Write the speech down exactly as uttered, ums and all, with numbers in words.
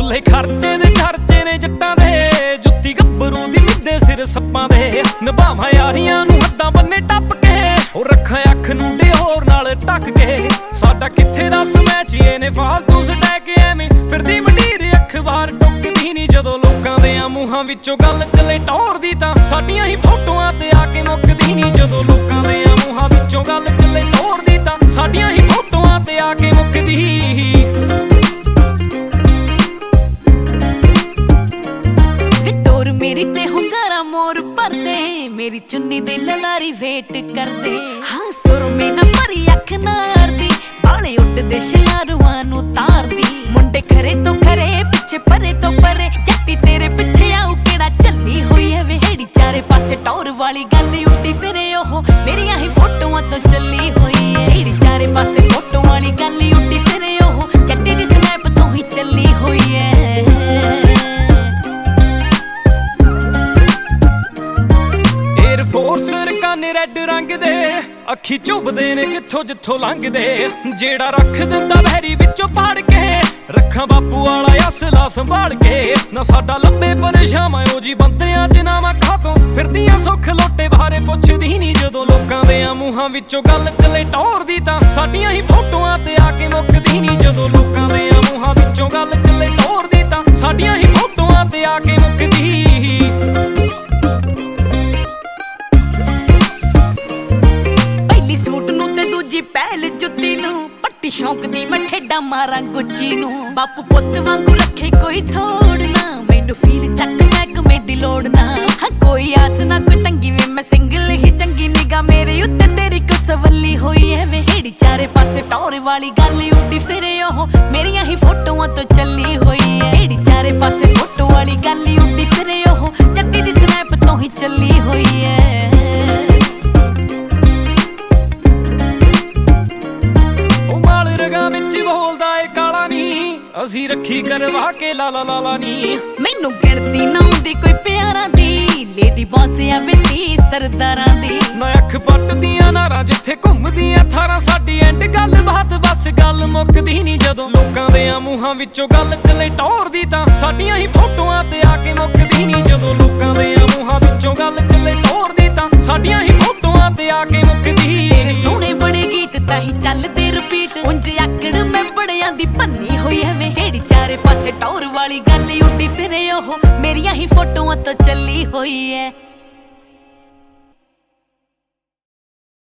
ਖੁੱਲੇ ਖਰਚੇ ਦੇ ਚਰਚੇ ਨੇ ਜੱਟਾਂ ਦੇ, ਜੁੱਤੀ ਗੱਭਰੂ ਦੀ ਮਿੱਦੇ ਸਿਰ ਸੱਪਾਂ ਦੇ। ਨਿਭਾਵਾਂ ਯਾਰੀਆਂ ਨੂੰ ਹੱਦਾਂ ਬੰਨੇ ਟੱਪ ਕੇ, ਉਹ ਰੱਖਾਂ ਅੱਖ ਨੂੰ ਡਿਹੋਰ ਨਾਲ ਢੱਕ ਕੇ। ਸਾਡਾ ਕਿੱਥੇ ਦੱਸ ਮੈਚੀਏ ਨੇ ਫਾਲਤੂ ਸਟੈਕ, ਐਵੇਂ ਫਿਰਦੀ ਮੰਡੀਰ ਅਖਬਾਰ ਟੁੱਕਦੀ ਨੀ। ਜਦੋਂ ਲੋਕਾਂ ਦੇ ਮੂੰਹਾਂ ਵਿੱਚੋਂ ਗੱਲ ਚੱਲੇ ਟੌਰ ਦੀ ਤਾਂ ਸਾਡੀਆਂ ਹੀ ਫੋਟੋਆਂ ਤੇ ਆ ਕੇ ਮੁੱਕਦੀ ਨੀ। ਜਦੋਂ ਲੋਕਾਂ ਦੇ ਮੂੰਹਾਂ ਵਿੱਚੋਂ ਗੱਲ ਚੱਲੇ ਟੌਰ ਦੀ ਤਾਂ ਸਾਡੀਆਂ ਹੀ ਫੋਟੋਆਂ ਤੇ ਆ ਕੇ ਮੁੱਕਦੀ। ਮੇਰੀ ਤੇ ਹੁੰਗਾਰਾ ਮੋਰ ਭਰਦੇ, ਮੇਰੀ ਚੁੰਨੀ ਦੇ ਲਲਾਰੀ ਵੇਟ ਕਰਦੇ। ਹਾਂ ਸੁਰਮੇ ਨਾ ਭਰੀ ਅੱਖ ਨਾਰਦੀ, ਬਾਲੇ ਉੱਡਦੇ ਸ਼ਿਲਾਰੂਆਂ ਨੂੰ ਤਾਰਦੀ। ਮੁੰਡੇ ਖਰੇ ਤੋਂ ਖਰੇ ਪਿੱਛੇ ਪਰੇ ਤੋਂ ਪਰੇ, ਜੱਟੀ ਤੇਰੇ ਪਿੱਛੇ ਆਉ ਕਿਹੜਾ ਚੱਲੀ ਹੋਈ ਐ ਵੇ। ਜਿਹੜੀ ਚਾਰੇ ਪਾਸੇ ਟੌਰ ਵਾਲੀ ਗੱਲ ਉੱਡੀ ਫਿਰੇ, ਉਹ ਮੇਰੀਆਂ ਹੀ ਫੋਟੋਆਂ ਤੋਂ ਚੱਲੀ ਹੋਈ ਐ। ਜਿਹੜੀ ਚਾਰੇ ਪਾਸੇ ਫੋਟੋ ਵਾਲੀ ਗੱਲ ਉੱਡੀ ਫਿਰੇ, ਉਹ ਜੱਟੀ ਦੀ ਸਨੈਪ ਤੋਂ ਹੀ ਚੱਲੀ ਹੋਈ ਐ। ਫੋਰਸ ਰਕਾਨੇ ਰੈਡ ਰੰਗ ਦੇ, ਅੱਖੀ ਚੁੱਭਦੇ ਨੇ ਜਿੱਥੋਂ ਜਿੱਥੋਂ ਲੰਘਦੇ। ਜਿਹੜਾ ਰੱਖ ਦਿੰਦਾ ਬਹਿਰੀ ਵਿੱਚੋਂ ਪਾੜ ਕੇ, ਰੱਖਾਂ ਬਾਪੂ ਵਾਲਾ ਅਸਲਾ ਸੰਭਾਲ ਕੇ। ਨਾ ਸਾਡਾ ਲੱਭੇ ਪਰੇਸ਼ਾਵਾਂ ਉਹ ਜੀ ਬੰਦਿਆਂ ਚ ਨਾ ਮੈਂ ਖਾਤੋਂ ਫਿਰਦੀਆਂ ਸੁੱਖ ਲੋਟੇ ਬਾਰੇ ਪੁੱਛਦੀ ਨੀ। ਜਦੋਂ ਲੋਕਾਂ ਦੇ ਮੂੰਹਾਂ ਵਿੱਚੋਂ ਗੱਲ ਚੱਲੇ ਟੌਰ ਦੀ ਤਾਂ ਸਾਡੀਆਂ ਹੀ ਫੋਟੋਆਂ ਤੇ ਆ ਕੇ ਮੁੱਕਦੀ ਨੀ। ਜਦੋਂ ਲੋਕਾਂ ਦੇ ਮੂੰਹਾਂ ਵਿੱਚੋਂ ਗੱਲ ਚੱਲੇ ਟੌਰ ਦੀ ਤਾਂ ਸਾਡੀਆਂ ਹੀ ਫੋਟੋਆਂ ਤੇ ਆ ਕੇ ਮੁੱਕਦੀ। ਪਹਿਲ ਜੁੱਤੀ ਨੂੰ ਪੱਟੀ ਸ਼ੌਂਕ ਦੀ ਮੈਂ ਠੇਡਾ ਮਾਰਾਂ ਗੁੱਚੀ ਨੂੰ। ਬਾਪੂ ਪੁੱਤ ਵਾਂਗੂ ਰੱਖੇ ਕੋਈ ਥੋੜ ਨਾ, ਮੈਨੂੰ ਫੀਲ ਚੱਕ ਮਹਿਕਮੇ ਦੀ ਲੋੜ ਨਾ। ਹਾਂ ਕੋਈ ਆਸ ਨਾ ਕੋਈ ਤੰਗੀ ਵੇ, ਮੈਂ ਸਿੰਗਲ ਹੀ ਚੰਗੀ ਨਿਗਾ ਮੇਰੇ ਉੱਤੇ ਤੇਰੀ ਕੋ ਸਵੱਲੀ ਹੋਈ ਐ ਵੇ। ਜਿਹੜੀ ਚਾਰੇ ਪਾਸੇ ਟੌਰ ਵਾਲੀ ਗੱਲ ਉੱਡੀ ਫਿਰੇ, ਉਹ ਮੇਰੀਆਂ ਹੀ ਫੋਟੋਆਂ ਤੋਂ ਚੱਲੀ ਹੋਈ ਐ। ਜਿਹੜੀ ਚਾਰੇ ਪਾਸੇ ਫੋਟੋ ਵਾਲੀ ਗੱਲ ਉੱਡੀ ਫਿਰੇ, ਉਹ ਜੱਟੀ ਦੀ ਸਨੈਪ ਤੋਂ ਹੀ ਚੱਲੀ ਹੋਈ ਐ। ਅਸੀਂ ਰੱਖੀ ਕਰਵਾ ਕੇ ਲਾਲਾ ਲਾਲਾ ਨੀ। ਮੈਨੂੰ ਗਿਣਤੀ ਨਾ ਆਉਂਦੀ ਕੋਈ ਪਿਆਰਾਂ ਦੀ, ਲੇਡੀ ਬੌਸ ਆ ਵੇਤੀ ਸਰਦਾਰਾਂ ਦੀ। ਨਾ ਅੱਖ ਪੱਟਦੀਆਂ ਨਾਰਾਂ ਜਿੱਥੇ ਘੁੰਮਦੀਆਂ ਥਾਰਾਂ, ਸਾਡੀ ਐਂਡ ਗੱਲ ਬਾਤ ਬਸ ਗੱਲ ਮੁੱਕਦੀ ਨੀ। ਜਦੋਂ ਲੋਕਾਂ ਦੇ ਮੂੰਹਾਂ ਵਿੱਚੋਂ ਗੱਲ ਚੱਲੇ ਟੌਰ ਦੀ ਤਾਂ ਸਾਡੀਆਂ ਹੀ ਫੋਟੋਆਂ ਤੇ ਆ ਕੇ ਮੁੱਕਦੀ ਨੀ। ਜਦੋਂ ਲੋਕਾਂ ਦੇ ਮੂੰਹਾਂ ਵਿੱਚੋਂ ਗੱਲ ਚੱਲੇ ਟੌਰ ਦੀ ਤਾਂ ਸਾਡੀਆਂ ਹੀ ਫੋਟੋਆਂ ਤੇ ਆ ਕੇ ਮੁੱਕਦੀ। ਤੇਰੇ ਸੋਹਣੇ ਬੜੇ ਗੀਤ ਤਾਂ ਹੀ ਚੱਲਦੇ ਰਿਪੀਟ, ਉਂਝ ਆਕੜ ਮੈਂ ਬੜਿਆਂ ਦੀ ਭੰਨੀ ਹੋਈ ਐਵੇਂ। ਜਿਹੜੀ ਚਾਰੇ ਪਾਸੇ ਟੌਰ ਵਾਲੀ ਗੱਲ ਉੱਡੀ ਫਿਰੇ, ਉਹ ਮੇਰੀਆਂ ਹੀ ਫੋਟੋਆਂ ਤੋਂ ਚੱਲੀ ਹੋਈ ਐ।